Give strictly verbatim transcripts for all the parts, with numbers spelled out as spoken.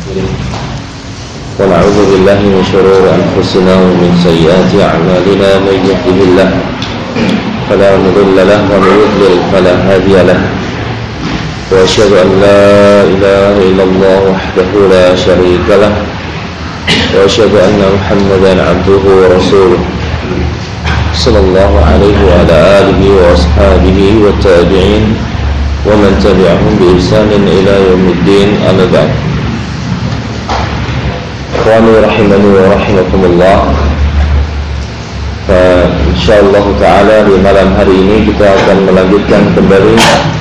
ونعوذ بالله من شرور أنفسنا ومن سيئات أعمالنا من يهده الله فلا مضل له ومن يضلل فلا هادي له وأشهد أن لا إله إلا الله وحده لا شريك له وأشهد أن محمدا عبده ورسوله صلى الله عليه وعلى آله وأصحابه والتابعين ومن تبعهم بإحسان إلى يوم الدين أما بعد. Ikhwani rahimani wa rahimakumullah. Insyaallah ta'ala di malam hari ini kita akan melanjutkan kembali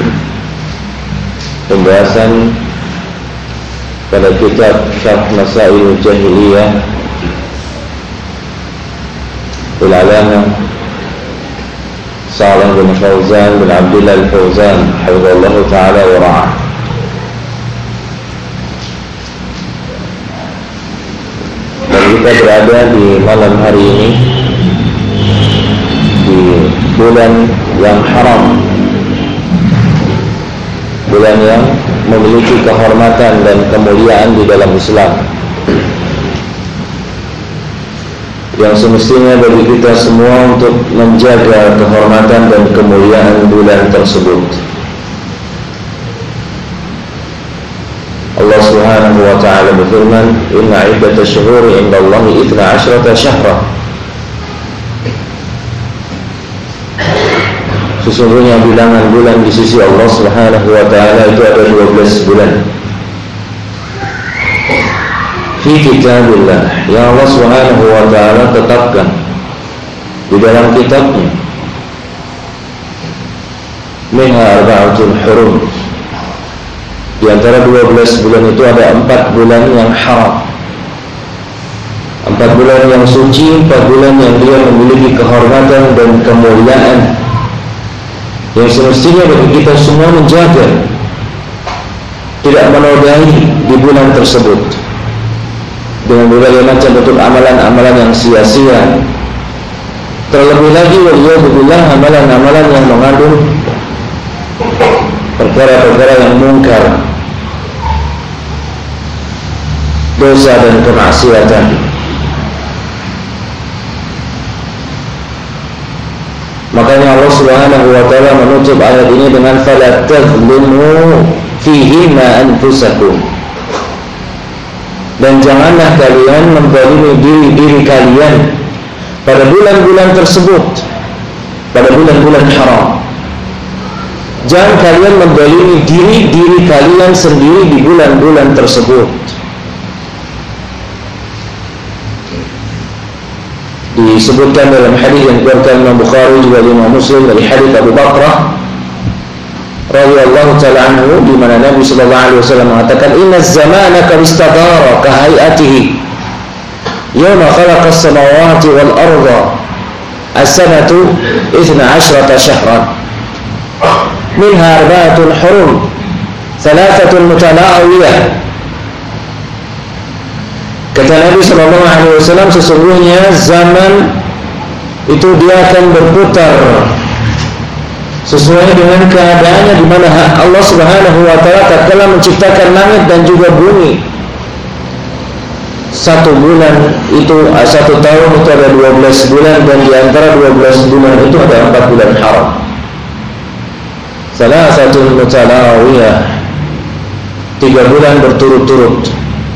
pembahasan pada kitab Syarh Masail Jahiliyah Al-Alamah Shalih bin Fauzan bin Abdullah Al-Fauzan hafizallahu ta'ala wa ra'ah. Dan kita berada di malam hari ini di bulan yang haram, bulan yang memiliki kehormatan dan kemuliaan di dalam Islam, yang semestinya bagi kita semua untuk menjaga kehormatan dan kemuliaan bulan tersebut. Allah Subhanahu wa ta'ala berfirman, "Inna 'iddatash shuhuri 'indallahi ithna 'asyrata syahra." Sesungguhnya bilangan bulan di sisi Allah Subhanahu wa ta'ala itu ada dua belas bulan. Fi kitabillah, yang Allah Subhanahu wa ta'ala tetapkan di dalam kitabnya. Minha arba'atul hurum, di antara dua belas bulan itu ada empat bulan yang haram, empat bulan yang suci, empat bulan yang dia memiliki kehormatan dan kemuliaan, yang semestinya bagi kita semua menjaga, tidak menodai di bulan tersebut dengan berbagai macam bentuk amalan-amalan yang sia-sia. Terlebih lagi waliyadzubillah, amalan-amalan yang mengandung perkara-perkara yang mungkar, dosa dan kemaksiatan. Makanya Allah Subhanahu wa ta'ala menutup ayat ini dengan fala tadhlimu fihi ma anfusakum, dan janganlah kalian menzalimi diri-diri kalian pada bulan-bulan tersebut, pada bulan-bulan haram. Jangan kalian menzalimi diri-diri kalian sendiri di bulan-bulan tersebut. Disebutkan dalam hadis yang diriwayatkan Imam Bukhari juga Imam Muslim dari hadis Abu Bakrah radhiyallahu ta'ala anhu, di mana Nabi sallallahu alaihi wasallam mengatakan, "Inna az-zamana qad istadara ka hay'atihi yawma khalaqa as-samawati wal arda as-sanatu ithna 'ashrata syahran minha arba'atun hurum thalathatun mutanawiyah." Kata Nabi sallallahu alaihi wasallam, sesungguhnya zaman itu dia akan berputar sesuai dengan keadaannya, di mana Allah Subhanahu wa ta'ala tatkala menciptakan langit dan juga bumi. Satu bulan itu, satu tahun itu ada dua belas bulan, dan di antara dua belas bulan itu ada empat bulan haram. Salah satu mutalawiyah, tiga bulan berturut-turut.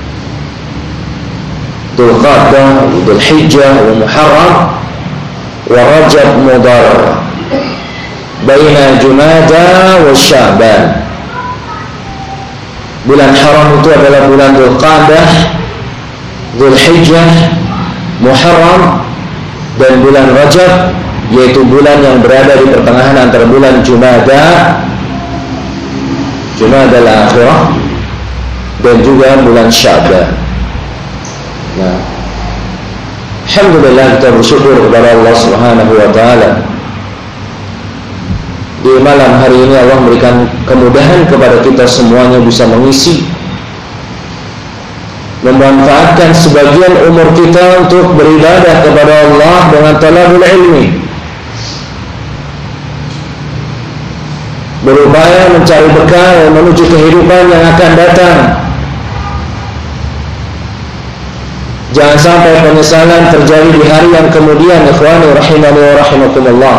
Dzulqa'dah, Dzulhijjah, wa Muharram, wa Rajab Mudhar, baina Jumada wa Sya'ban. Bulan haram itu adalah bulan Dzulqa'dah, Dzulhijjah, Muharram, dan bulan Rajab, yaitu bulan yang berada di pertengahan antara bulan Jumada, Jumada al-Akhirah, dan juga bulan Sya'ban. Nah, alhamdulillah, kita bersyukur kepada Allah Subhanahu wa ta'ala. Di malam hari ini Allah memberikan kemudahan kepada kita semuanya bisa mengisi, memanfaatkan sebagian umur kita untuk beribadah kepada Allah dengan talabul ilmi, berupaya mencari bekal menuju kehidupan yang akan datang. Jangan sampai penyesalan terjadi di hari yang kemudian. Ikhwani rahimani wa rahimakumullah.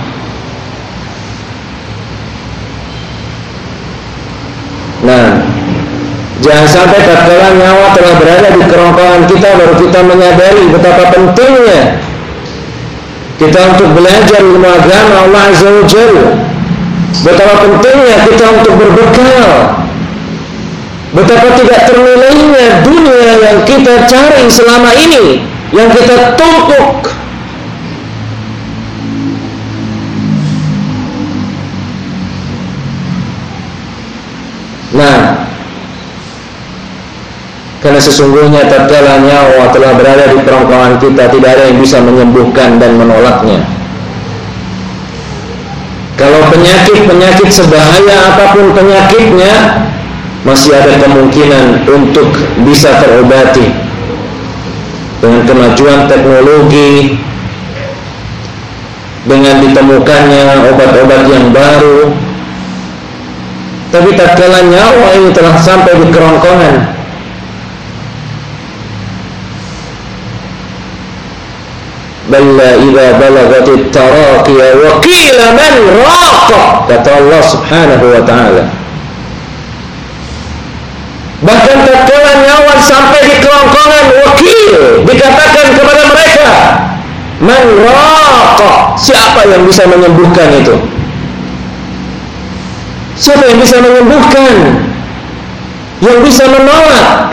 Nah, jangan sampai tatkala nyawa telah berada di kerongkongan kita baru kita menyadari betapa pentingnya kita untuk belajar ilmu agama Allah Azza wa Jalla. Betapa pentingnya kita untuk berbekal. Betapa tidak ternilainya dunia yang kita cari selama ini, yang kita tumpuk. Nah, karena sesungguhnya tatkala nyawa telah berada di kerongkongan kita, tidak ada yang bisa menyembuhkan dan menolaknya. Kalau penyakit-penyakit sebahaya apapun penyakitnya, masih ada kemungkinan untuk bisa terobati dengan kemajuan teknologi, dengan ditemukannya obat-obat yang baru. Tapi tatkala nyawa ini telah sampai di kerongkongan, balla idza balagatit taraqiya wa qila man raqa, kata Allah Subhanahu wa taala. Bahkan tatkala nyawa sampai di kerongkongan, wakil dikatakan kepada mereka, man raqa, siapa yang bisa menyembuhkan itu? Siapa yang bisa menyembuhkan? Yang bisa menolak?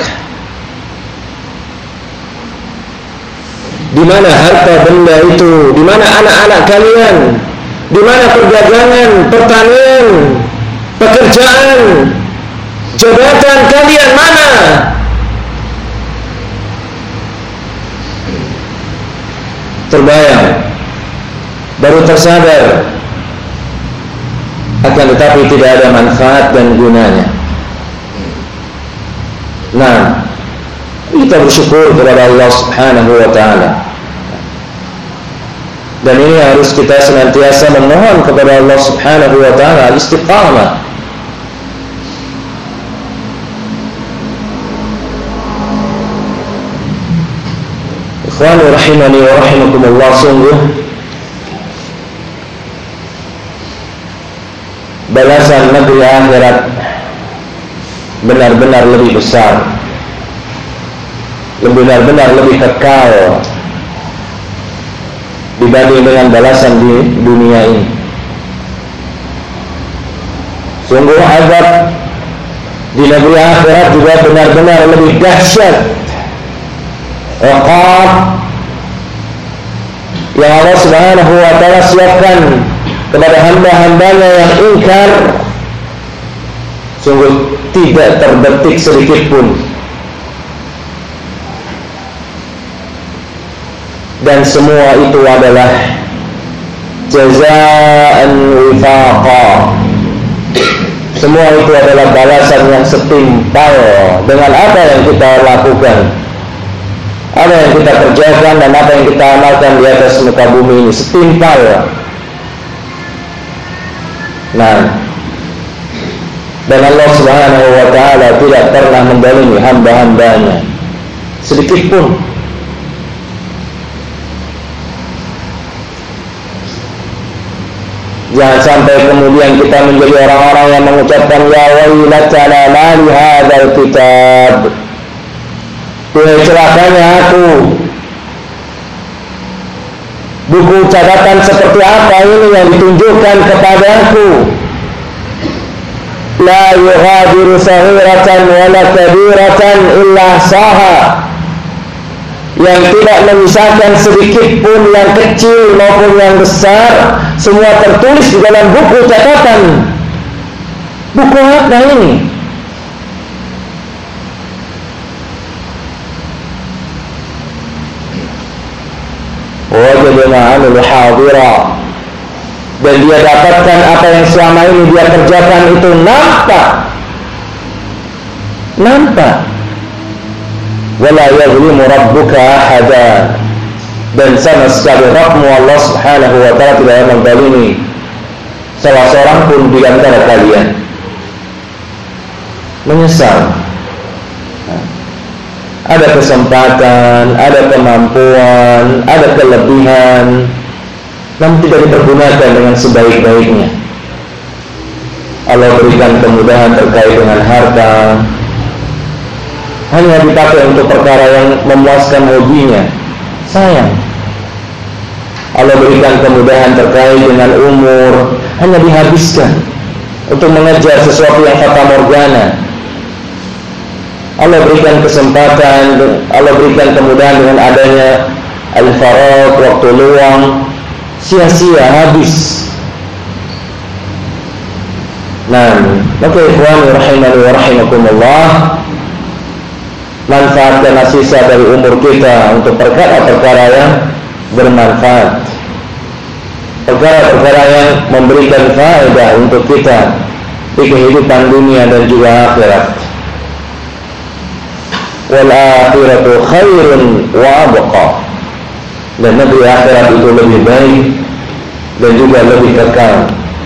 Di mana harta benda itu? Di mana anak-anak kalian? Di mana perdagangan, pertanian, pekerjaan, jabatan kalian mana? Terbayang, baru tersadar, akan tetapi tidak ada manfaat dan gunanya. Nah, kita bersyukur kepada Allah Subhanahu wa taala. Dan ini harus kita senantiasa memohon kepada Allah Subhanahu wa taala istiqamah. Ikhwani rahimani wa rahimakumullah, sungguh balasan negeri akhirat benar-benar lebih besar, benar-benar lebih kekal dibanding dengan balasan di dunia ini. Sungguh azab di negeri akhirat juga benar-benar lebih dahsyat. Iqab yang Allah Subhanahu wa taala siapkan kepada hamba-hambanya yang ingkar, sungguh tidak terbetik sedikit pun. Dan semua itu adalah jazaan wifaqa. Semua itu adalah balasan yang setimpal dengan apa yang kita lakukan, apa yang kita kerjakan dan apa yang kita amalkan di atas muka bumi ini, setimpal. Nah, dan Allah Subhanahu wa taala tidak pernah mendalimi hamba-hambanya sedikit pun. Jangan sampai kemudian kita menjadi orang-orang yang mengucapkan ya wailatana ma li hadzal kitab, wahai celakanya aku, buku catatan seperti apa ini yang ditunjukkan kepadaku. La yughadiru saghiratan wala kabiratan illa saha, yang tidak menyisakan sedikit pun yang kecil maupun yang besar, semua tertulis di dalam buku catatan. Buku apa ini? Wajadna 'amilu hadira, dan dia dapatkan apa yang selama ini dia kerjakan itu nampak, nampak. Wala yazlimu rabbuka ahada, dan sama sekali Rabbmu Allah Subhanahu wa taala tidak akan menzalimi salah seorang pun di antara kalian. Menyesal ada kesempatan, ada kemampuan, ada kelebihan, namun tidak dipergunakan dengan sebaik-baiknya. Allah berikan kemudahan terkait dengan harta, hanya dipakai untuk perkara yang memuaskan hobinya, sayang. Allah berikan kemudahan terkait dengan umur, hanya dihabiskan untuk mengejar sesuatu yang fata morgana. Allah berikan kesempatan, Allah berikan kemudahan dengan adanya al-faragh, waktu luang, sia-sia, habis. Nah, maka ikhwan rahimani wa rahimakumullah, manfaatkan sisa dari umur kita untuk perkara-perkara yang bermanfaat, perkara-perkara yang memberikan faedah untuk kita di kehidupan dunia dan juga akhirat. Wal akhiratu khairun wa abqa, dan negeri akhirat itu lebih baik dan juga lebih kekal.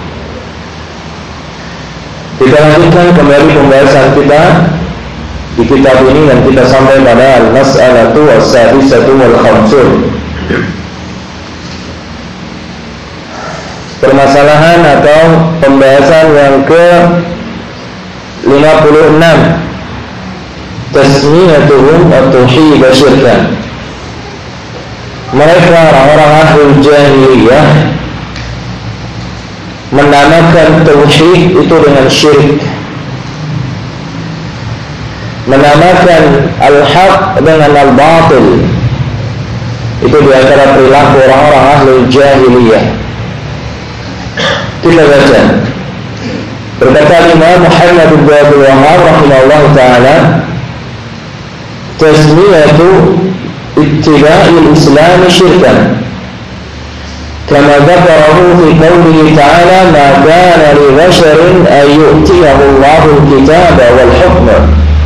Kita lanjutkan kembali pembahasan kita di kitab ini, dan kita sampai pada al-mas'alatu as-sadisatu wal khamsun, permasalahan atau pembahasan yang ke lima puluh enam, tasmiyatuhum at-tauhid wa syirkan. Mereka orang-orang ahlul jahiliyah menamakan tauhid itu dengan syirik, menamakan al-haq dengan al-batil. Itu di antara perilaku orang-orang ahlul jahiliyah. Kita baca. Berkata Imam Muhammad bin Abdul Wahhab rahimahullah ta'ala, tasmiyatu ittiba'il islam syirkan, kama dzakarahu fi qawlihi ta'ala, ma kana li basharin an yu'tiyahu Allahu al-kitaba wal hukma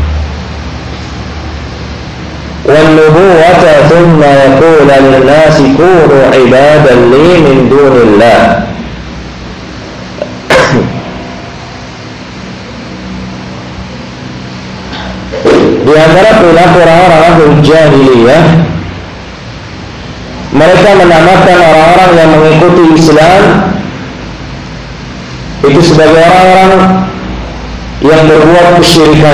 wan nubuwwata thumma yaqulu lin-nasi kunu 'ibadan li min dunillah. Di antara perilaku orang-orang ahlul jahiliyah, mereka menamakan orang-orang yang mengikuti Islam itu sebagai orang-orang yang berbuat kesyirikan.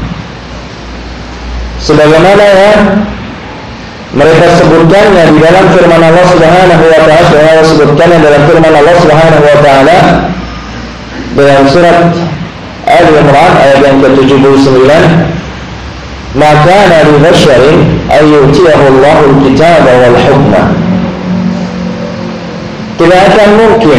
Sebagaimana ya mereka sebutkannya di dalam firman Allah Subhanahu wa taala, Allah sebutkannya dalam firman Allah Subhanahu wa taala dalam surat Al-Imran ayat yang ke tujuh puluh sembilan, ma kana li basharin ay yu'tiyahu Allahu al-kitaba wal hukma. Tidak akan mungkin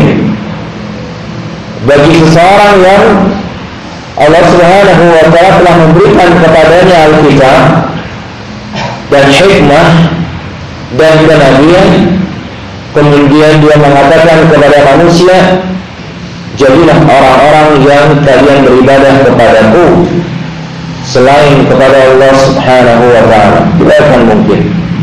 bagi seseorang yang Allah Subhanahu wa ta'ala telah memberikan kepadanya Alkitab dan hikmah dan kenabian, kemudian dia mengatakan kepada manusia, jadilah orang-orang yang kalian beribadah kepadaku selain kepada Allah Subhanahu wa ta'ala. Tidak akan mungkin.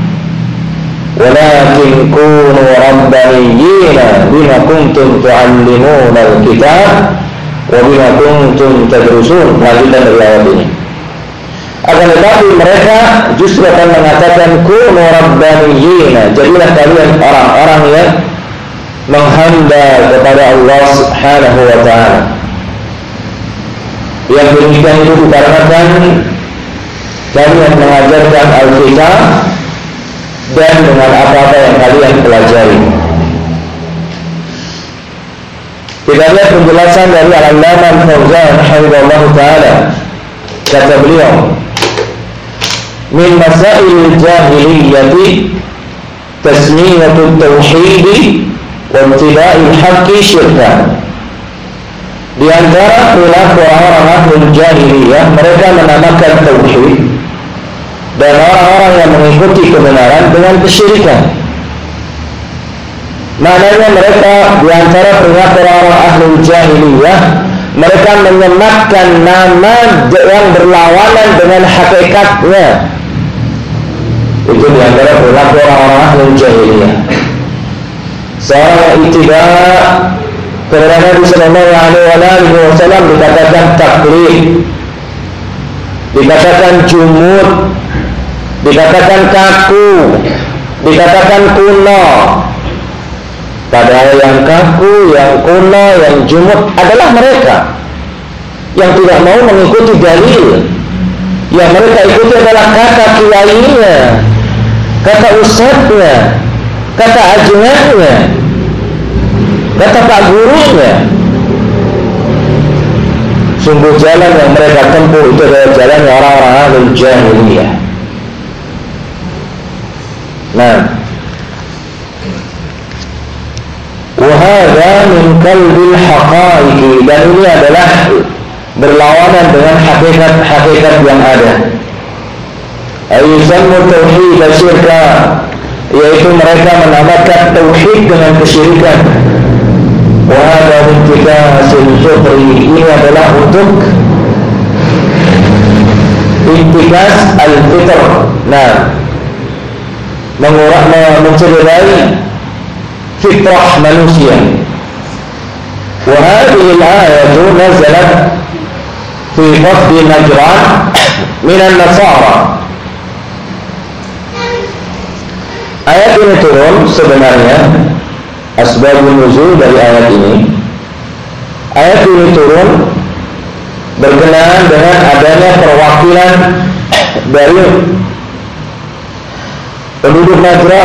Walakin kunu rabbaniyina bima kuntum tu'allimuna al-kitab wa bima kuntum tadrusun. Lanjutan dari ayat ini. Akan tetapi mereka justru akan mengatakan kunu rabbaniyina, jadilah kalian orang-orang yang menghamba kepada Allah Subhanahu wa ta'ala. Yang demikian itu dikarenakan kalian mengajarkan Alkitab dan dengan apa-apa yang kalian pelajari. Kita lihat penjelasan dari Al-Allamah Al-Fauzan hafizahullah ta'ala. Kata beliau, min masail jahiliyyati tasmiyatu tauhid wa ittiba'il haqqi syirkan. Di antara perilaku orang-orang ahlul jahiliyah, mereka menamakan tauhid dan orang-orang yang mengikuti kebenaran dengan kesyirikan. Maknanya mereka di antara perilaku orang-orang ahlul jahiliyah, mereka menyematkan nama yang berlawanan dengan hakikatnya. Itu di antara perilaku orang-orang ahlul jahiliyah. Seorang ittiba kepada Nabi sallallahu alaihi wasallam dikatakan taklid, dikatakan jumud, dikatakan kaku, dikatakan kuno. Padahal yang kaku, yang kuno, yang jumut adalah mereka yang tidak mau mengikuti dalil. Yang mereka ikuti adalah kata kiainya, kata ustadznya, kata ajuannya, kata pak gurunya. Sungguh jalan yang mereka tempuh itu adalah jalan orang-orang ahlul jahiliyah. Nah, wahada min qalbil haqaiqi, dan ini adalah berlawanan dengan hakikat-hakikat yang ada. Ayusammu tauhid syirka, yaitu mereka menamakan tauhid dengan kesyirikan. Wahada intikasul fitri, ini adalah untuk intikas al-fitr. Nah, mengurak mencederai fitrah manusia. Wahadhihi al-ayatu nazalat fi qasdi Najran min an-Nasara. Ayat ini turun sebenarnya, asbabun nuzul dari ayat ini. Ayat ini turun berkenaan dengan adanya perwakilan dari penduduk Najran.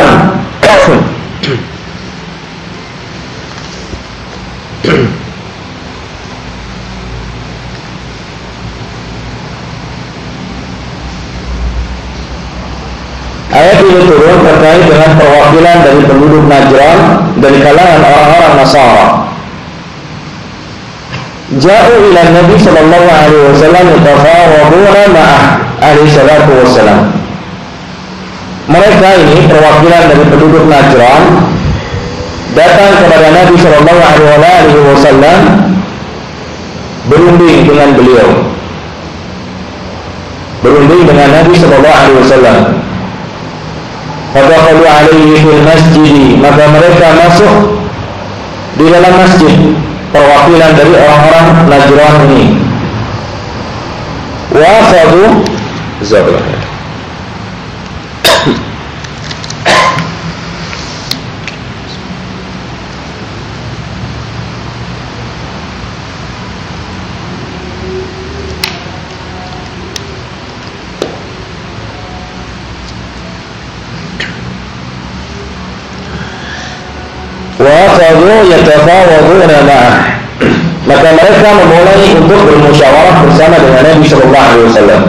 Ayat ini turun terkait dengan perwakilan dari penduduk Najran dari kalangan orang-orang Nasara. Ja'u ila Nabi sallallahu alaihi wasallam yatafawaduna ma'ah alaihi salatu wassalam. Mereka ini perwakilan dari penduduk Najran datang kepada Nabi sallallahu alaihi wasallam berunding dengan beliau. Berunding dengan Nabi sallallahu alaihi wasallam. Fadakhalu alaihi fil masjid, maka mereka masuk di dalam masjid, perwakilan dari orang-orang Najran ini. Wa akhadhu zabra. Wa'akhadhu yatafawaduna ma'ah, maka mereka memulai untuk bermusyawarah bersama dengan Nabi sallallahu alaihi wasallam.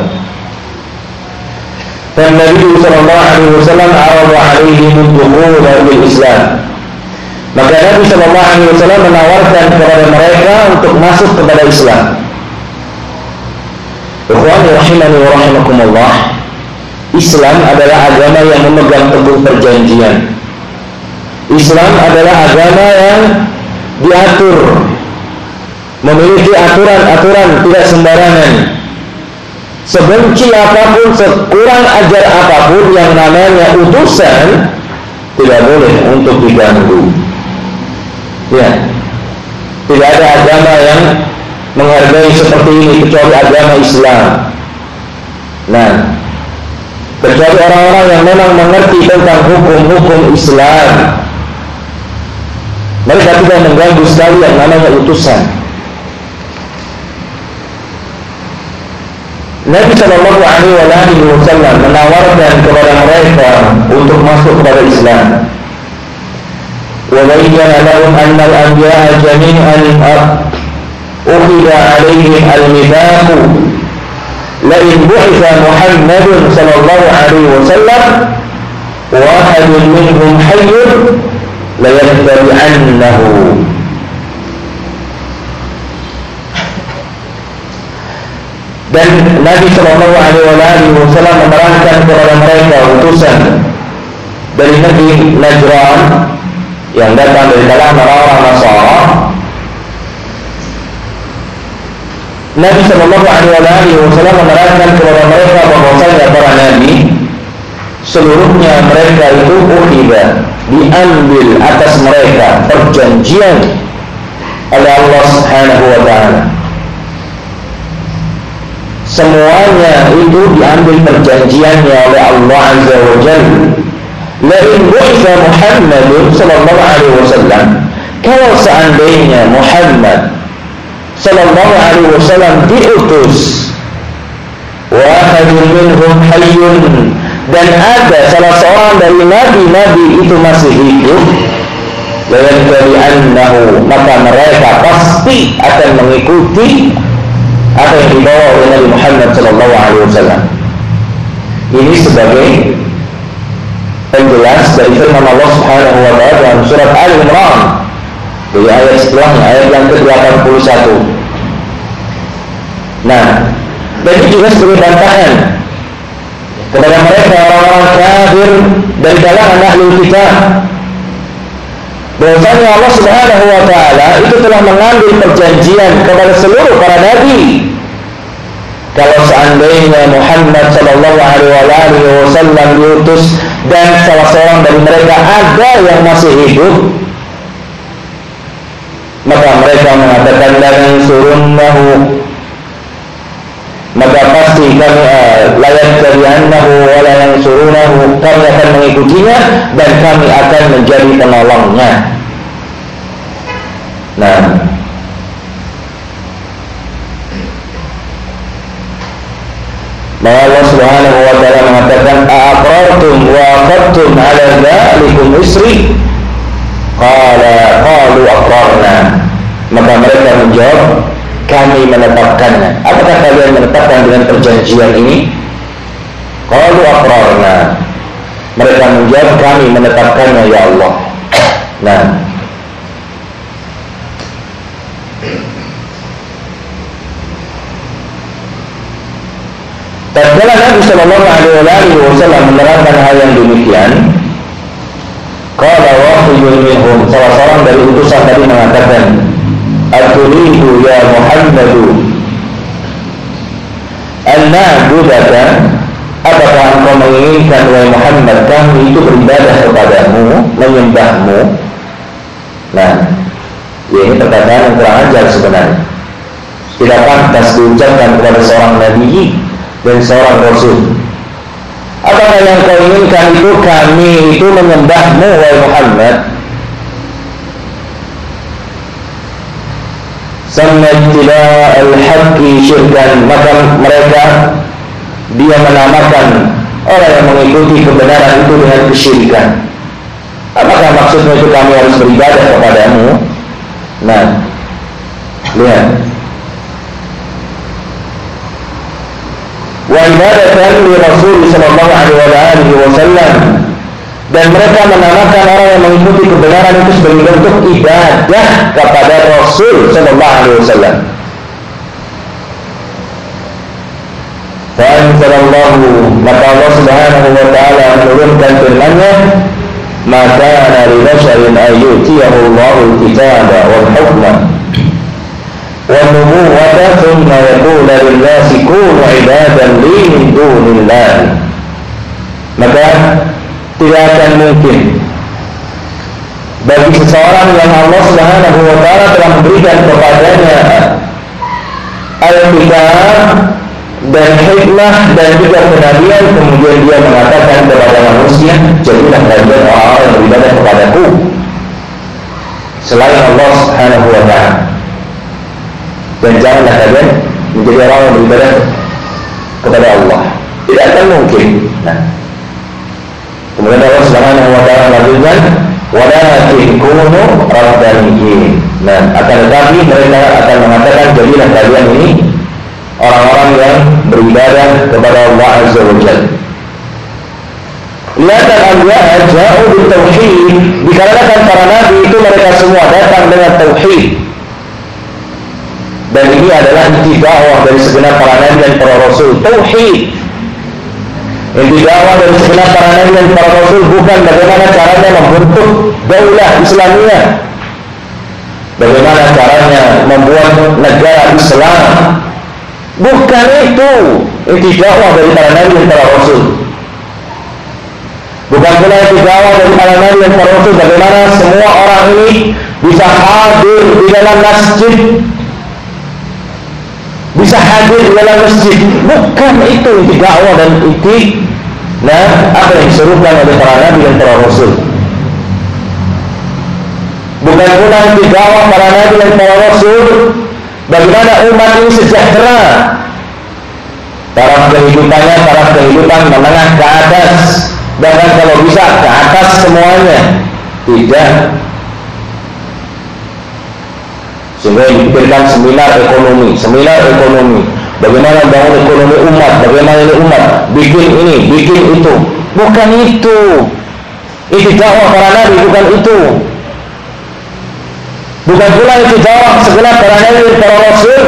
Dan Nabi sallallahu alaihi wasallam arada alaihim ad-dukhul bil Islam. Maka Nabi sallallahu alaihi wasallam menawarkan kepada mereka untuk masuk kepada Islam. Ikhwani rahimani wa rahimakumullah, Islam adalah agama yang memegang teguh perjanjian. Islam adalah agama yang diatur, memiliki aturan-aturan, tidak sembarangan. Sebenci apapun, sekurang ajar apapun yang namanya utusan, tidak boleh untuk diganggu. Ya, tidak ada agama yang menghargai seperti ini kecuali agama Islam. Nah, kecuali orang-orang yang memang mengerti tentang hukum-hukum Islam, mereka tidak mengganggu sekali yang namanya utusan. Nabi Shallallahu Alaihi Wasallam menawarkan kepada mereka untuk masuk kepada Islam. وَبَيَّنَ لَهُمْ أَنَّ الْأَنْبِيَاءَ جَمِيعًا أُخِذَ عَلَيْهِمْ الْمِيثَاقُ لَئِنْ بُعِثَ مُحَمَّدٌ صلى الله عليه وسلم وَأَحَدٌ مِنْهُمْ حَيٌّ لَيَتَّبِعَنَّهُ. Dan Nabi Shallallahu Alaihi Wasallam menerangkan kepada mereka utusan dari negeri Najran yang datang dari kalangan orang-orang Nasara. Nabi Shallallahu Alaihi Wasallam menerangkan kepada mereka bahwasanya para nabi seluruhnya mereka itu ukhidha, diambil atas mereka perjanjian oleh Allah Subhanahu wa taala. semuanya itu diambil perjanjiannya oleh Allah Azza wa Jalla. Lain bu'itha Muhammadun sallallahu alaihi wasallam, kalau seandainya Muhammad sallallahu alaihi wasallam diutus, wahadun minhum hayyun, dan ada salah seorang dari nabi-nabi itu masih hidup, layantabi'annahu, maka mereka pasti akan mengikuti apa yang dibawa oleh Nabi Muhammad sallallahu alaihi wasallam. Ini sebagai penjelas dari firman Allah Subhanahu wa taala dalam surat Al-Imran, dari ayat setelahnya, ayat yang ke delapan puluh satu. Nah, dan ini juga sebagai bantahan kepada mereka orang-orang kafir dari kalangan ahlul kitab, bahwasanya Allah Subhanahu wa taala itu telah mengambil perjanjian kepada seluruh para nabi. Kalau seandainya Muhammad sallallahu alaihi wasallam diutus dan salah seorang dari mereka ada yang masih hidup, maka mereka mengatakan la yansurunnahu, maka pasti kami layak tabi'annahu wa la yansurunahu, kami akan mengikutinya dan kami akan menjadi penolongnya. Nah, maka Allah Subhanahu wa taala mengatakan aqrartum wa aqadtum ala dzalikum isri, qala qalu aqrarna, maka mereka menjawab kami menetapkannya. Apakah kalian menetapkan dengan perjanjian ini? Qalu aqrarna, mereka menjawab kami menetapkannya ya Allah. Nah, tatkala Nabi sallallahu alaihi wasallam menerangkan hal yang demikian, qala wahyun minhum, salah seorang dari utusan tadi mengatakan, aturidu ya Muhammadu an na'budaka, apakah engkau menginginkan wahai Muhammad kami itu beribadah kepadamu, menyembahmu? Nah, ya ini perkataan yang kurang ajar sebenarnya, tidak pantas diucapkan kepada seorang nabi dan seorang rasul. Apakah yang kau inginkan itu kami itu menyembahmu wahai Muhammad? Sammatila al-haqqi syirkan, maka mereka dia menamakan orang yang mengikuti kebenaran itu dengan kesyirikan. Apakah maksudnya itu kami harus beribadah kepadamu? Nah, lihat, wa ibadatan li Rasul sallallahu alaihi wasallam, dan mereka menamakan orang yang mengikuti kebenaran itu sebagai bentuk ibadah kepada Rasul sallallahu alaihi wasallam. Fa anzalallahu, maka Allah Subhanahu wa taala menurunkan firman-Nya, maka dari basyarin ayyutiyahu Allahul kitaba wal hukma wa nubuwwata thumma yaqulu lin-nasi kunu ibadan li min dunillah. Maka tidak akan mungkin bagi seseorang yang Allah Subhanahu wa taala telah memberikan kepadanya al-kitab dan hikmah dan juga kenabian, kemudian dia mengatakan kepada manusia, jadilah kalian orang-orang yang beribadah kepadaku selain Allah Subhanahu wa taala, dan janganlah kalian menjadi orang yang beribadah kepada Allah. Tidak akan mungkin. Nah, kemudian Allah Subhanahu wa taala lanjutkan, walakin kunu rabbaniyin. Nah, akan tetapi mereka akan mengatakan, jadilah kalian ini orang-orang yang beribadah kepada Allah Azza wa Jalla. Lihat al-anbiya ja'u bil tauhid, dikarenakan para nabi itu mereka semua datang dengan tauhid. Dan ini adalah inti dakwah dari segenap para nabi dan para rasul, tauhid. Inti dakwah dari segenap para nabi dan para rasul bukan bagaimana caranya membentuk daulah Islamiyah, bagaimana caranya membuat negara Islam. Bukan itu inti dakwah dari para nabi dan para rasul. Bukan pula inti dakwah dari para nabi dan para rasul bagaimana semua orang ini bisa hadir di dalam masjid. bisa hadir di dalam masjid. Bukan itu inti dakwah dan inti nah apa yang disuruhkan oleh para nabi dan para rasul. Bukan pula inti dakwah para nabi dan para rasul bagaimana umat ini sejahtera, taraf kehidupannya taraf kehidupan menengah ke atas, bahkan kalau bisa ke atas semuanya. Tidak. Sehingga dipikirkan seminar ekonomi, seminar ekonomi, bagaimana bangun ekonomi umat, bagaimana ini umat, bikin ini, bikin itu. Bukan itu. Itu dakwah para nabi, bukan itu. Bukan pula itu dakwah segenap para nabi dan para rasul.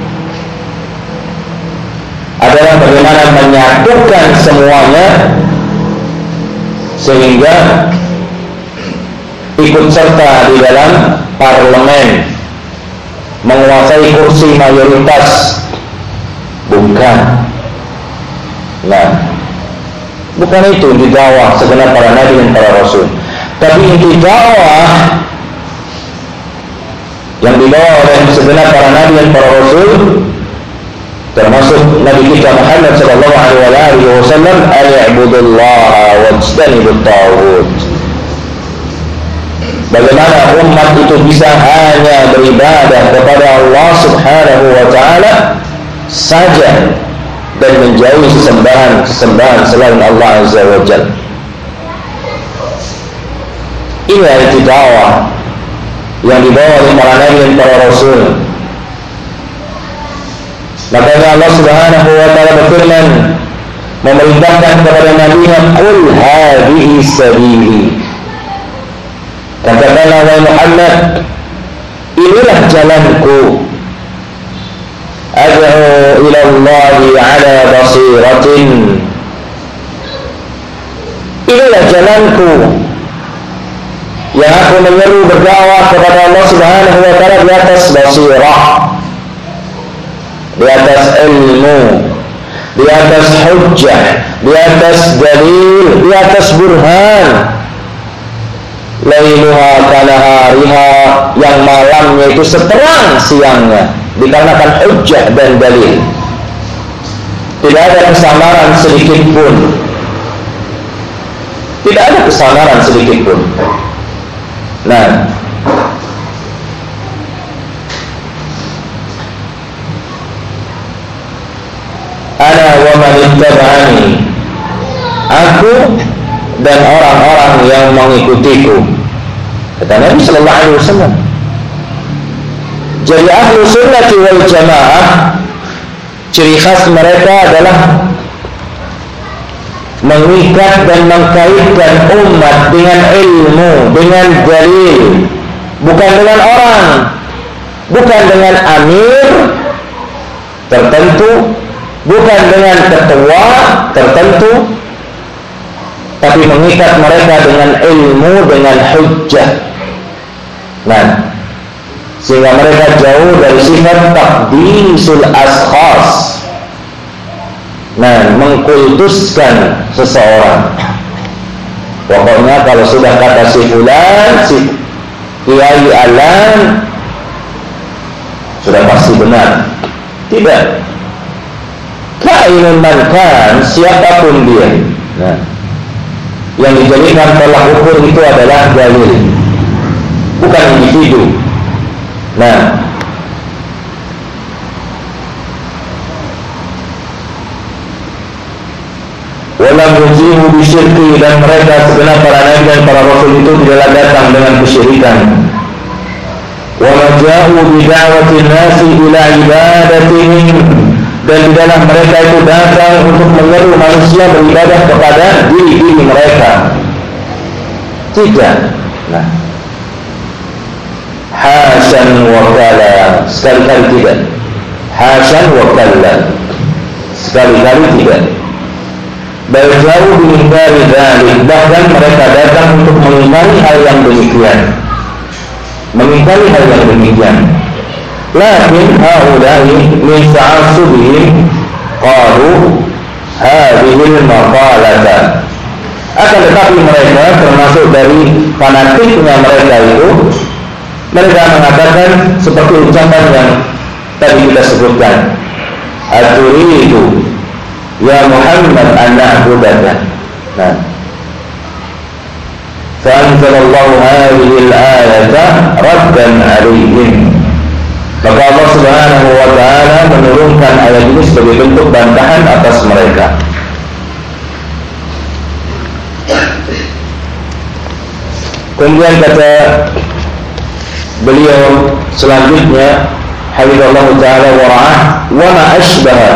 Adalah bagaimana menyatukan semuanya sehingga ikut serta di dalam parlemen, menguasai kursi mayoritas. Bukan. Nah, bukan itu inti dakwah segenap para nabi dan para rasul. Tapi inti dakwah yang dibawa oleh segenap para nabi dan para rasul, termasuk Nabi kita Muhammad sallallahu alaihi wasallam, al-i'budullaha wajtanibut taghut. Bagaimana umat itu bisa hanya beribadah kepada Allah Subhanahu wa taala saja dan menjauhi sesembahan-sesembahan selain Allah Azza wa Jalla. Ini arti dakwah yang dibawa oleh para nabi dan para rasul. Makanya Allah Subhanahu wa taala berfirman memerintahkan kepada nabi-Nya, "Qul hadhihi sabili." Katakanlah wahai Muhammad, inilah jalanku. Ad'u ila Allahi ala basiratin. Inilah jalanku yang aku menyeru berdakwah kepada Allah Subhanahu wa taala di atas basirah, di atas ilmu, di atas hujjah, di atas dalil, di atas burhan. Lailuha kanahariha, yang malamnya itu seterang siangnya, dikarenakan hujjah dan dalil. Tidak ada kesamaran sedikit pun. Tidak ada kesamaran sedikit pun. Nah, ana wa man ittaba'ani, aku dan orang-orang yang mengikutiku, kata Nabi sallallahu alaihi wasallam. Jadi ahlu sunnati wal jamaah, ciri khas mereka adalah mengikat dan mengkaitkan umat dengan ilmu, dengan dalil, bukan dengan orang, bukan dengan amir tertentu, bukan dengan ketua tertentu, tapi mengikat mereka dengan ilmu, dengan hujjah. Nah, sehingga mereka jauh dari sifat taqdisul ashkhas. Nah, mengkultuskan seseorang. Pokoknya kalau sudah kata si fulan, si kiai alan, sudah pasti benar. Tidak. Kainun man kan, siapapun dia. Nah, yang dijadikan tolak ukur itu adalah dalil, bukan individu. Nah, walam yujibu bisyirki, dan mereka segenap para nabi dan para rasul itu tidaklah datang dengan kesyirikan. Wa maja'u bida'watin nasi ila ibadatihim, dan tidaklah mereka itu datang untuk menyeru manusia beribadah kepada diri-diri mereka. Tidak. Nah, hasan wa kala, sekali-kali tidak. Hasan wa kala, sekali-kali tidak. Berjauh dari dzalik, bahkan mereka datang untuk mengingkari hal yang demikian, mengingkari hal yang demikian. Lakin haula'i min ta'assubihim qalu hadhihi al-maqalata. Akan tetapi mereka termasuk dari fanatiknya mereka itu, mereka mengatakan seperti ucapan yang tadi kita sebutkan, aturidu ya Muhammad an na'budaka. Nah, fa'anzalallahu hadhihi al-ayata raddan 'alaihim. Maka Allah Subhanahu wa ta'ala menurunkan ayat ini sebagai bentuk bantahan atas mereka. Kemudian kata beliau selanjutnya, hafizallahu ta'ala wa ra'ah, wa ma ashbaha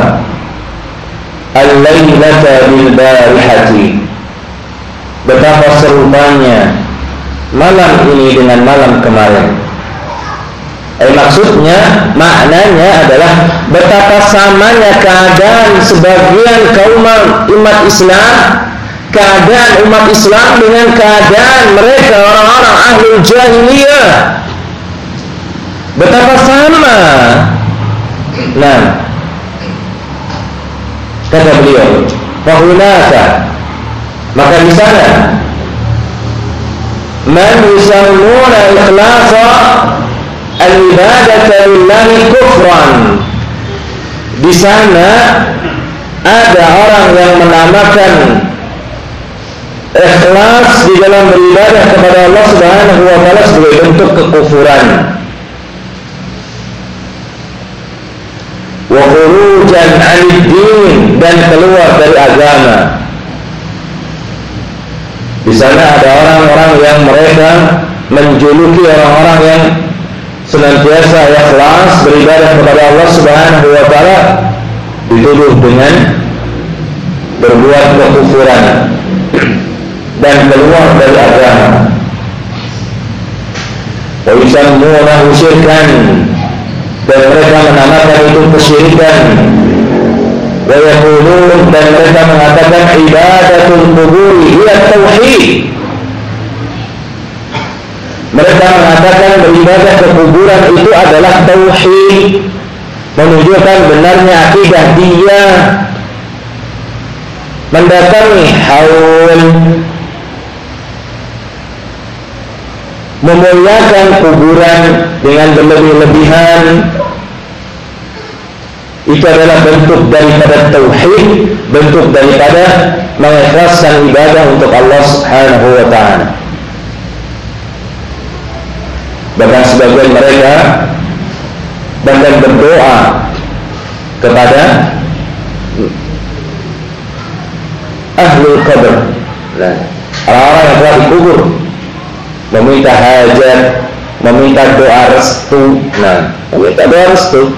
al-lailata bil barihati. Betapa serupanya malam ini dengan malam kemarin. Eh, maksudnya, maknanya adalah betapa samanya keadaan sebagian kaum umat Islam, keadaan umat Islam dengan keadaan mereka orang-orang ahlul jahiliyah. Betapa sama. Nah, kata beliau, fahunaka, maka di sana man yusammuna ikhlasa al-ibadata lillahi kufran. Di sana ada orang yang menamakan ikhlas di dalam beribadah kepada Allah Subhanahu wa ta'ala sebagai bentuk kekufuran. Wa khurujan 'anid din, dan keluar dari agama. Di sana ada orang-orang yang mereka menjuluki orang-orang yang senantiasa ikhlas beribadah kepada Allah Subhanahu wa ta'ala, dituduh dengan berbuat kekufuran dan keluar dari agama. Wa yusammunahu syirkan, dan mereka menamakan itu kesyirikan. Wa yaqulun, dan mereka mengatakan ibadatul quburi hiya tauhid. Mereka mengatakan beribadah ke kuburan itu adalah tauhid, menunjukkan benarnya akidah dia. Mendatangi haul, memuliakan kuburan dengan berlebih-lebihan, itu adalah bentuk daripada tauhid, bentuk daripada mengikhlaskan ibadah untuk Allah Subhanahu wa ta'ala. Bahkan sebagian mereka bahkan berdoa kepada ahlul qabr, nah, orang-orang yang telah dikubur, meminta hajat, meminta doa restu. Nah, meminta doa restu.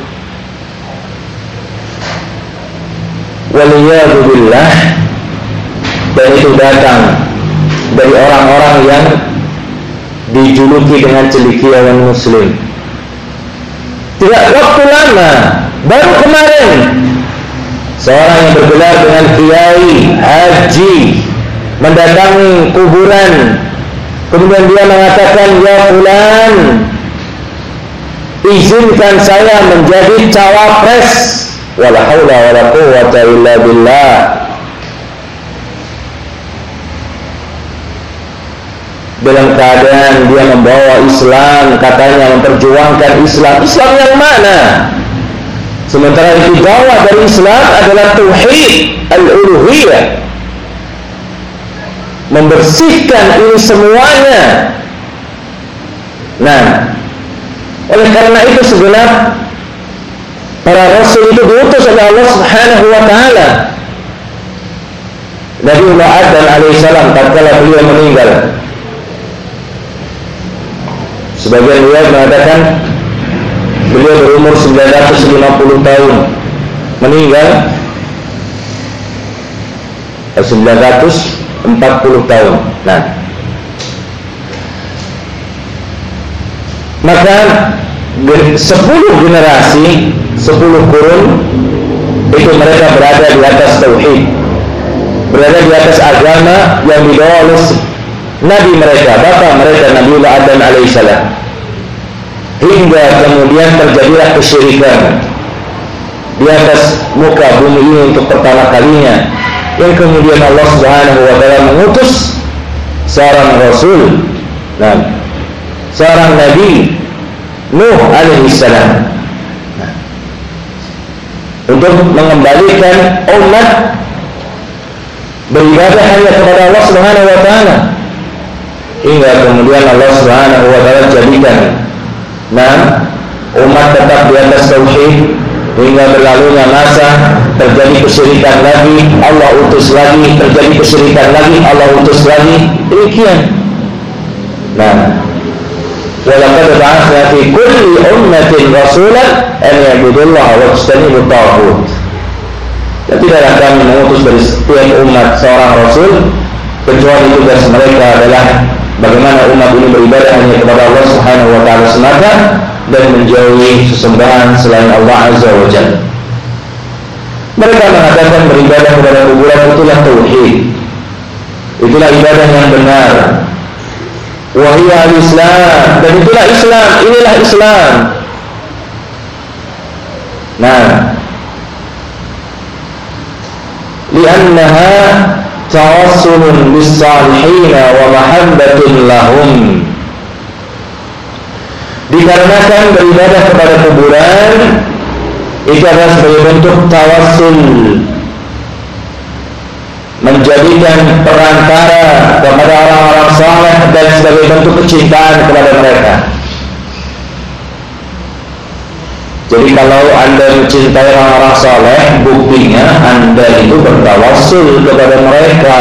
Waliyadu billah, dan itu datang dari orang-orang yang dijuluki dengan celikian muslim. Tidak waktu lama, baru kemarin seorang yang bergelar dengan kiai haji mendatangi kuburan, kemudian dia mengatakan, ya fulan, izinkan saya menjadi cawapres. Wala haula wala quwwata illa billah. Dalam keadaan dia membawa Islam, katanya memperjuangkan Islam. Islam yang mana? Sementara itu dakwah dari Islam adalah tauhid al-uluhiyah, membersihkan ini semuanya. Nah, oleh karena itu sebenarnya para rasul itu diutus oleh Allah Subhanahu wa ta'ala. Nabi Adam alaihissalam tatkala beliau meninggal, sebagian riwayat mengatakan beliau berumur sembilan ratus lima puluh tahun, meninggal sembilan ratus empat puluh tahun. Nah, maka sepuluh generasi, sepuluh kurun itu mereka berada di atas tauhid, berada di atas agama yang dibawa oleh Nabi mereka, bapa mereka Nabiullah Adam alaihissalam, hingga kemudian terjadilah kesyirikan di atas muka bumi ini untuk pertama kalinya, yang kemudian Allah Subhanahu wa ta'ala mengutus seorang rasul, nah, seorang nabi, Nuh alaihissalam. untuk mengembalikan umat beribadah hanya kepada Allah Subhanahu wa taala, hingga kemudian Allah Subhanahu wa taala jadikan nah umat tetap di atas tauhid, hingga berlalunya masa terjadi kesyirikan lagi, Allah utus lagi, terjadi kesyirikan lagi, Allah utus lagi, demikian. Nah, walaqad ba'atsna fi kulli ummatin rasulan an ya'budullaha wa yajtanibut taghut. Dan tidaklah kami mengutus dari setiap umat seorang rasul kecuali tugas mereka adalah bagaimana umat ini beribadah hanya kepada Allah Subhanahu wa taala semata dan menjauhi sesembahan selain Allah Azza wa Jalla. Mereka mengatakan beribadah kepada kuburan itulah tauhid, itulah ibadah yang benar. Wahia al-Islam, dan itulah Islam, inilah Islam. Nah, li'annaha tawassulun bis-salihin wa mahabbatun lahum. Dikarenakan beribadah kepada kuburan itu adalah sebagai bentuk tawassul, menjadikan perantara kepada orang-orang saleh dan sebagai bentuk kecintaan kepada mereka. Jadi kalau Anda mencintai orang-orang saleh, buktinya Anda itu bertawassul kepada mereka.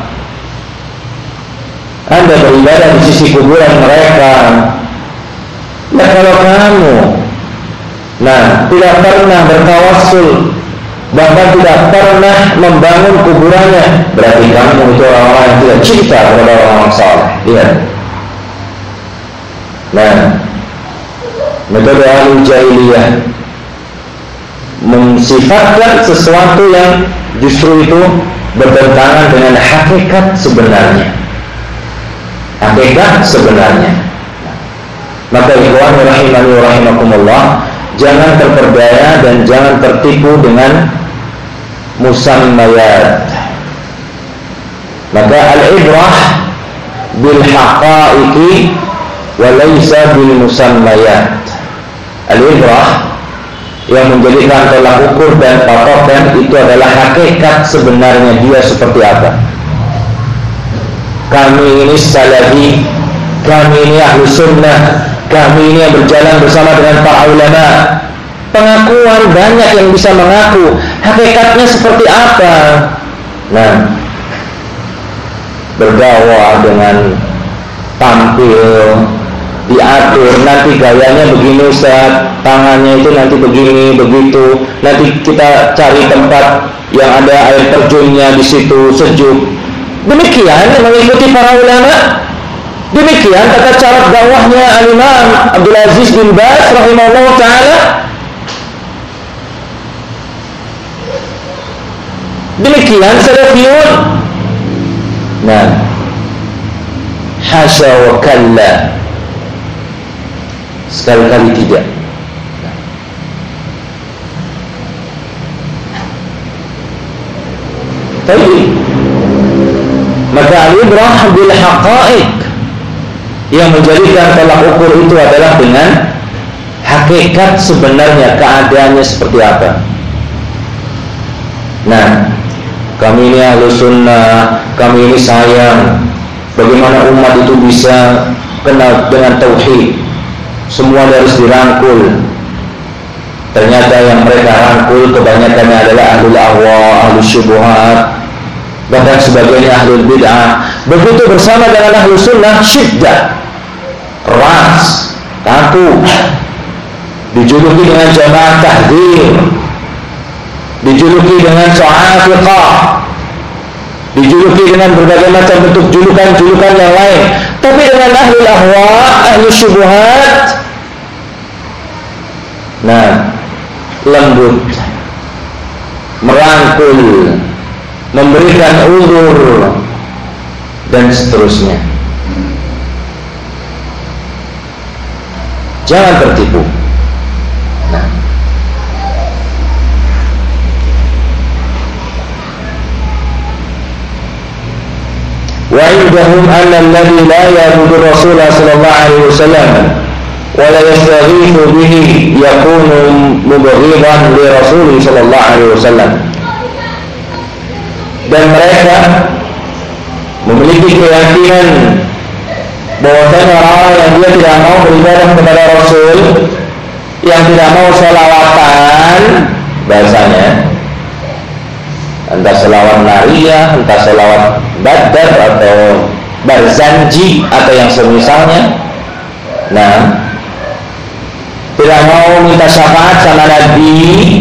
Anda beribadah di sisi kuburan mereka. Nah, kalau kamu nah tidak pernah bertawassul, bahkan tidak pernah membangun kuburannya, berarti kamu itu orang-orang yang tidak cinta kepada orang-orang saleh. Lihat. Nah, metode ahli jahiliyah mensifatkan sesuatu yang justru itu bertentangan dengan hakikat sebenarnya. Hakikat sebenarnya. Maka ikhwan rahimani wa rahimakumullah, jangan terperdaya dan jangan tertipu dengan musammayat. Maka al-ibrah bil haqa'iqi wa laysa bil musammayat. Al-ibrah yang menjadikan tolak ukur dan patokan itu adalah hakikat sebenarnya dia seperti apa. Kami ini salafi, kami ini ahlu sunnah, kami ini yang berjalan bersama dengan para ulama. Pengakuan banyak yang bisa mengaku, hakikatnya seperti apa? Nah, berdakwah dengan tampil, diatur, nanti gayanya begini Ustaz, tangannya itu nanti begini, begitu. Nanti kita cari tempat yang ada air terjunnya di situ, sejuk. Demikian mengikuti para ulama. Demikian tata cara dakwahnya Al-Imam Abdul Aziz bin Baz rahimahullah ta'ala. Demikian salafiyun. Nah, hasya wa kalla, sekali-kali tidak. Tapi maka al-ibrah bil haqa'iq, yang menjadikan tolak ukur itu adalah dengan hakikat sebenarnya, keadaannya seperti apa. Nah, kami ini ahlu sunnah, kami ini sayang bagaimana umat itu bisa kenal dengan tauhid, semua harus dirangkul. Ternyata yang mereka rangkul kebanyakannya adalah ahlul ahwa, ahlul syubhat, bahkan sebagiannya ahlul bid'ah. Begitu bersama dengan ahlu sunnah, syiddah, keras, kaku, dijuluki dengan jamaah tahdzir, dijuluki dengan so'afiqah, dijuluki dengan berbagai macam bentuk julukan-julukan yang lain. Tapi dengan ahlul ahwa, ahlul syubhat, nah, lembut, merangkul, memberikan uzur, dan seterusnya. Jangan tertipu. Nah, wa indahum anna alladhi la ya'budu Rasulullah sallallahu alaihi wasallam wala yastaghithu bihi yakunu mubghidan li Rasul sallallahu alaihi wasallam. Dan mereka memiliki keyakinan bahwasanya orang-orang yang dia tidak mau beribadah kepada Rasul, yang tidak mau selawatan, bahasanya entah selawat nariyah, entah selawat badar atau barzanji atau yang semisalnya, nah tidak mau minta syafaat sama Nabi,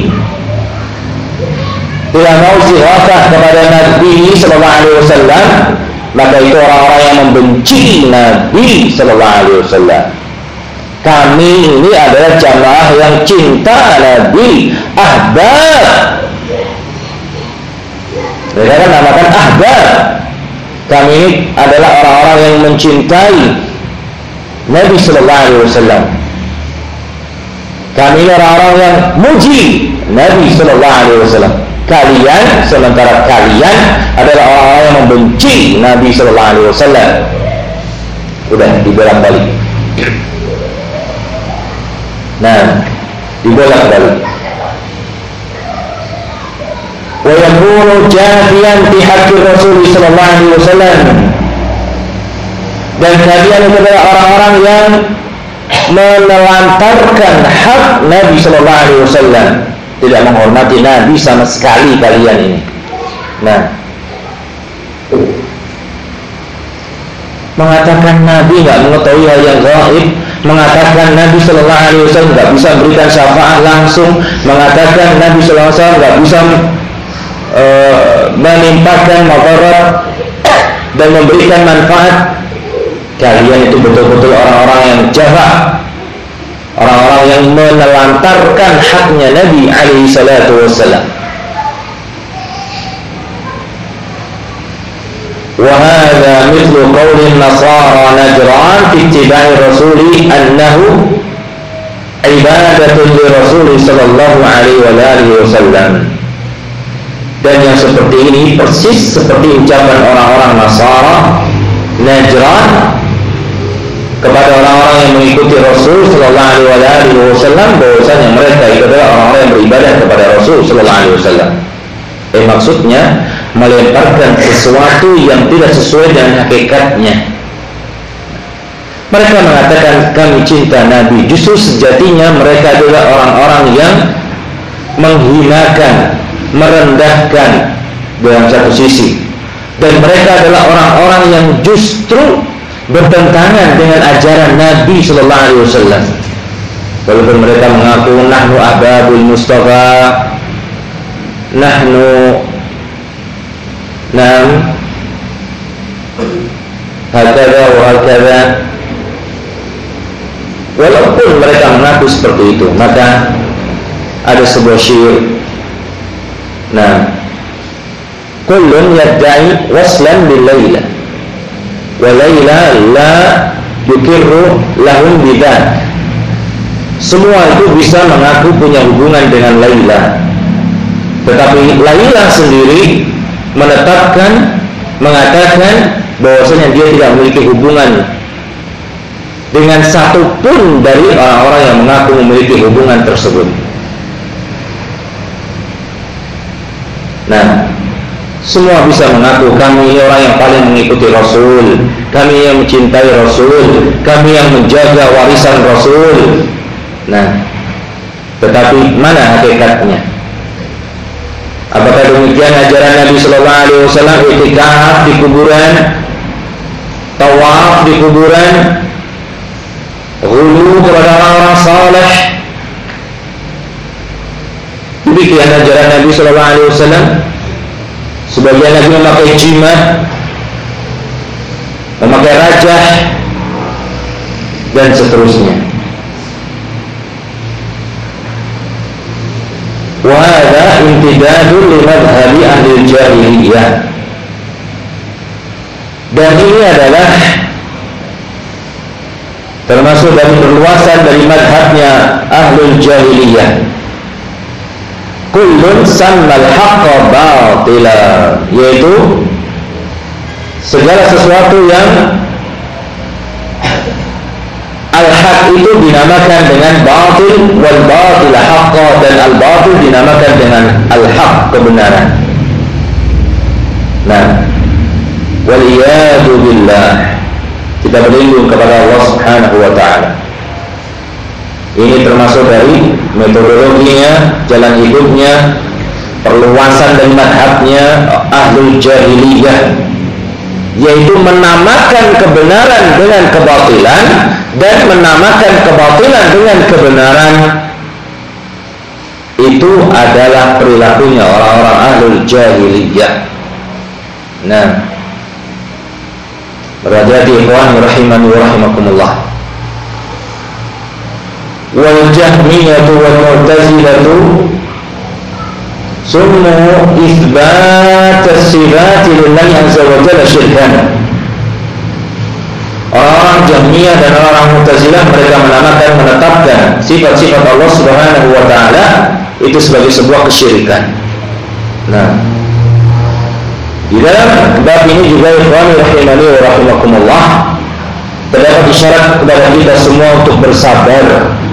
tidak mau ziyarah kepada Nabi sallallahu alaihi wasallam, maka itu orang-orang yang membenci Nabi sallallahu alaihi wasallam. Kami ini adalah jamaah yang cinta Nabi, ahbab. Mereka kan namakan ahbab. Kami adalah orang-orang yang mencintai Nabi sallallahu alaihi wasallam. Kami orang-orang yang muji Nabi sallallahu alaihi wasallam. Kalian, sementara kalian adalah orang-orang yang membenci Nabi sallallahu alaihi wasallam. Udah dibolak-balik. Nah, dibolak-balik. Wa yakunu jafiyan fi haqqi Rasul sallallahu alaihi wasallam. Dan kalian adalah orang-orang yang menelantarkan hak Nabi sallallahu alaihi wasallam, tidak menghormati Nabi sama sekali kalian ini. Nah, mengatakan Nabi nggak mengetahui hal yang gaib, mengatakan Nabi sallallahu alaihi wasallam nggak bisa memberikan syafaat langsung, mengatakan Nabi sallallahu alaihi wasallam nggak bisa uh, menimpakan madarat dan memberikan manfaat. Kalian itu betul-betul orang-orang yang jahat, orang-orang yang menelantarkan haknya Nabi alaihi salatu wassalam. Wa hadha mithlu qawli nasara Najran fi ittiba'i rasuli annahu ibadatun li rasuli sallallahu alaihi wa alihi wasallam. Dan yang seperti ini persis seperti ucapan orang-orang Nasara Najran kepada orang-orang yang mengikuti Rasul sallallahu alaihi wasallam, bahwasanya mereka itu adalah orang-orang yang beribadah kepada Rasul sallallahu alaihi wasallam. Eh maksudnya melemparkan sesuatu yang tidak sesuai dengan hakikatnya. Mereka mengatakan kami cinta Nabi, justru sejatinya mereka adalah orang-orang yang menghinakan, merendahkan dalam satu sisi, dan mereka adalah orang-orang yang justru bertentangan dengan ajaran Nabi sallallahu alaihi wasallam. Walaupun mereka mengaku nahnu ahbabul Mustafa, nahnu nam hakada wa hakada, walaupun mereka mengaku seperti itu, maka ada sebuah syair. Nah, kullun yadda'i waslan bil laila wa laila la yukirru lahum bidzak. Semua itu bisa mengaku punya hubungan dengan Laila, tetapi Laila sendiri menetapkan, mengatakan bahwasanya dia tidak memiliki hubungan dengan satupun dari orang-orang yang mengaku memiliki hubungan tersebut. Nah, semua bisa mengaku kami ini orang yang paling mengikuti Rasul, kami yang mencintai Rasul, kami yang menjaga warisan Rasul. Nah, tetapi mana hakikatnya? Apakah demikian ajaran Nabi Sallallahu Alaihi Wasallam? Itikaf di kuburan, tawaf di kuburan, ghulu kepada orang-orang saleh. Demikian ajaran Nabi Sallallahu Alaihi Wasallam. Sebagian Nabi memakai jimat, memakai rajah, dan seterusnya. Wa hadza imtidadun li madhhabi ahli jahiliyah. Dan ini adalah termasuk dari perluasan dari madhabnya ahlul jahiliyah. Kullun sammal haqqa batila, yaitu segala sesuatu yang al-haq itu dinamakan dengan batil, wal batil haqqa, dan al-batil dinamakan dengan al-haq, kebenaran. Nah, wal iyadu billah, kita berlindung kepada Allah Subhanahu wa taala. Ini termasuk dari metodologinya, jalan hidupnya, perluasan dan madhabnya ahlul jahiliyah, yaitu menamakan kebenaran dengan kebatilan dan menamakan kebatilan dengan kebenaran. Itu adalah perilakunya orang-orang ahlul jahiliyah. Nah, berhati-hati ikhwan rahimani wa rahimakumullah. Wal jahmiyatu wal mu'tazilatu summu itsbat as-sifati lillahi azza wa jalla syirkan. Orang Jahmiyah dan orang Mu'tazilah, mereka menamakan, menetapkan sifat-sifat Allah Subhanahu wa taala itu sebagai sebuah kesyirikan. Nah, di dalam bab ini juga ikhwan rahimani wa rahimakumullah, terdapat isyarat kepada kita semua untuk bersabar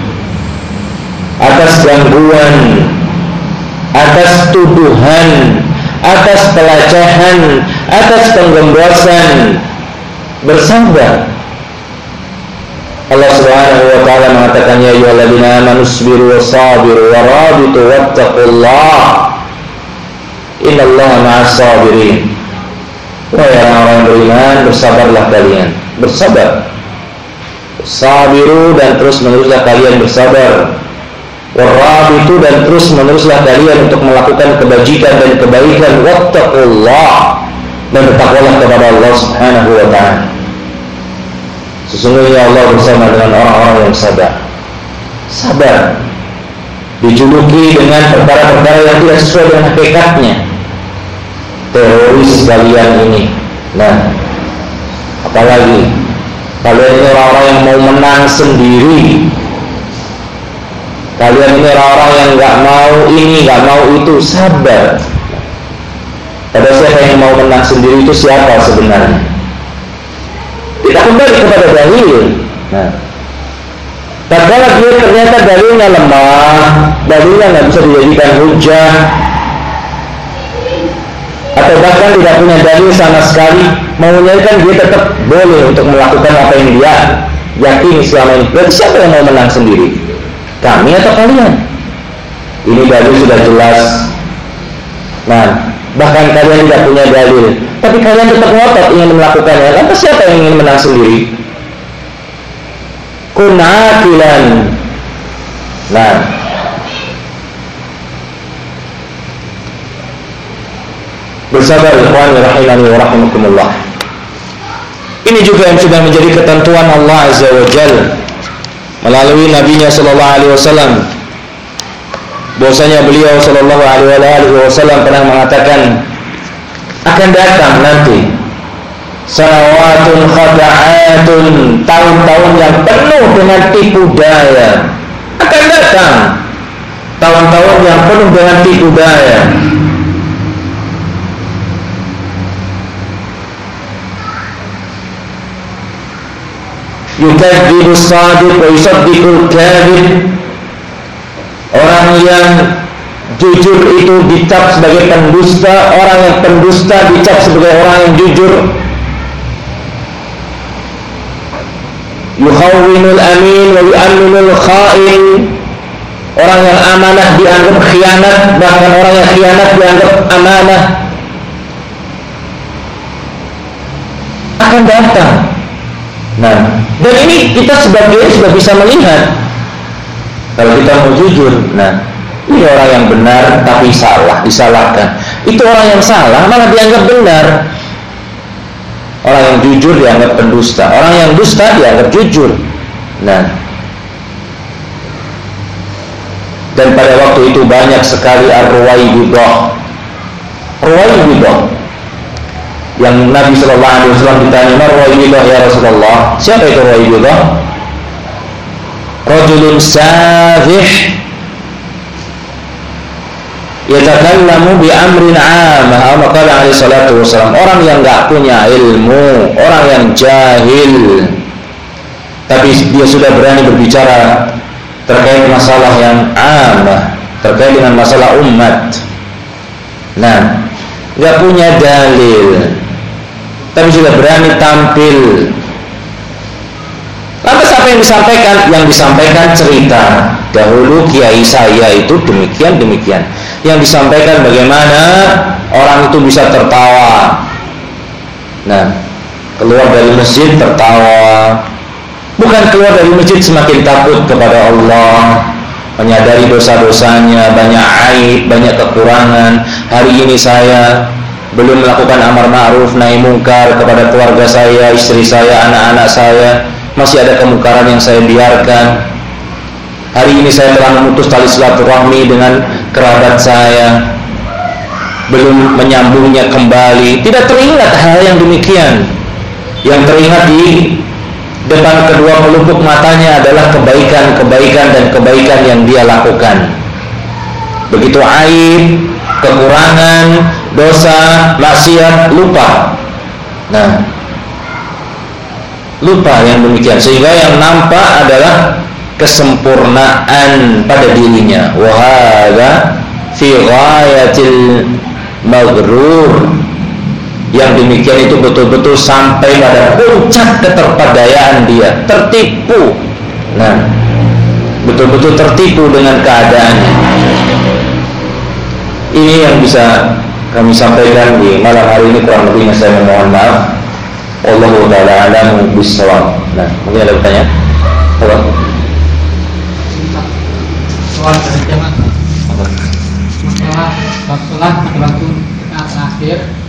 atas gangguan, atas tuduhan, atas pelecehan, atas penggembosan. Bersabar. Allah Subhanahu wa taala mengatakan, ya ayyuhalladzina amanu sabiru wasabiru warabitu wattaqullah innallaha ma'as sabirin. Wahai orang-orang beriman, bersabarlah kalian. Bersabar. Sabiru, dan terus meneruslah kalian bersabar. Warabitu, dan terus meneruslah kalian untuk melakukan kebajikan dan kebaikan. Wattaqullah, dan bertakwalah kepada Allah Subhanahu wa taala. Sesungguhnya Allah bersama dengan orang-orang yang sabar. Sabar dijuluki dengan perkara-perkara yang tidak sesuai dengan hakikatnya. Teroris kalian ini. Nah, apalagi kalian ini orang-orang yang mau menang sendiri. Kalian ini orang-orang yang nggak mau ini, nggak mau itu. Sabar. Pada siapa yang mau menang sendiri itu siapa sebenarnya? Kita kembali kepada dalil. Nah, padahal dia ternyata dalilnya lemah, dalilnya nggak bisa dijadikan hujah, atau bahkan tidak punya dalil sama sekali, maunya kan dia tetap boleh untuk melakukan apa yang dia yakini selama ini. Berarti siapa yang mau menang sendiri? Kami atau kalian? Ini dalil sudah jelas. Nah, bahkan kalian tidak punya dalil, tapi kalian tetap ngotot ingin melakukannya. Lantas siapa yang ingin menang sendiri? Kun aqilan. Nah, bersabar ikhwan rahimani wa rahimakumullah. Ini juga yang sudah menjadi ketentuan Allah Azza wa Jalla melalui Nabi-Nya sallallahu alaihi wasallam. Bahwasanya beliau sallallahu alaihi wasallam pernah mengatakan, akan datang nanti sanawatun khada'atun, tahun-tahun yang penuh dengan tipu daya. Akan datang tahun-tahun yang penuh dengan tipu daya. Yukadzibus shadiq wa yusaddiqul kadzib. Orang yang jujur itu dicap sebagai pendusta, orang yang pendusta dicap sebagai orang yang jujur. Yukhawwinul amin wa yu'amminul kha'in. Orang yang amanah dianggap khianat, bahkan orang yang khianat dianggap amanah. Akan datang. Nah, dan ini kita sebagai sudah bisa melihat. Kalau kita mau jujur, nah, ini orang yang benar tapi salah, disalahkan. Itu orang yang salah malah dianggap benar. Orang yang jujur dianggap pendusta, orang yang dusta dianggap jujur. Nah, dan pada waktu itu banyak sekali ar-ruwaibidah. Ruwaibidah yang Nabi sallallahu alaihi wasallam ditanya, "Ar-ruwaibidah ya Rasulullah?" Siapa itu ruwaibidah? Rajulun safih yatakallamu bi amrin 'amah, atau qala alaihi salatu wasallam, orang yang enggak punya ilmu, orang yang jahil, tapi dia sudah berani berbicara terkait masalah yang amah, terkait dengan masalah umat. Nah, nggak punya dalil, tapi sudah berani tampil. Lantas apa yang disampaikan? Yang disampaikan cerita. Dahulu kiai saya itu demikian demikian. Yang disampaikan bagaimana orang itu bisa tertawa. Nah, keluar dari masjid tertawa. Bukan keluar dari masjid semakin takut kepada Allah, menyadari dosa-dosanya, banyak aib, banyak kekurangan. Hari ini saya belum melakukan amar ma'ruf nahi mungkar kepada keluarga saya, istri saya, anak-anak saya. Masih ada kemungkaran yang saya biarkan. Hari ini saya telah memutus tali silaturahmi dengan kerabat saya, belum menyambungnya kembali. Tidak teringat hal yang demikian. Yang teringat di depan kedua pelupuk matanya adalah kebaikan-kebaikan dan kebaikan yang dia lakukan. Begitu aib, kekurangan, dosa, maksiat, lupa. Nah, lupa yang demikian, sehingga yang nampak adalah kesempurnaan pada dirinya. Wa hadza fi ghayatil maghrur. Yang demikian itu betul-betul sampai pada puncak keterpedayaan dia, tertipu. Nah, betul-betul tertipu dengan keadaannya. Ini yang bisa kami sampaikan di malam hari ini. Kurang lebihnya saya mohon maaf. Wallahu ta'ala a'lamu bis-shawab. Nah, mungkin ada pertanyaan? Halo. Soal dari jamaah. Masalah sholat pada waktu terakhir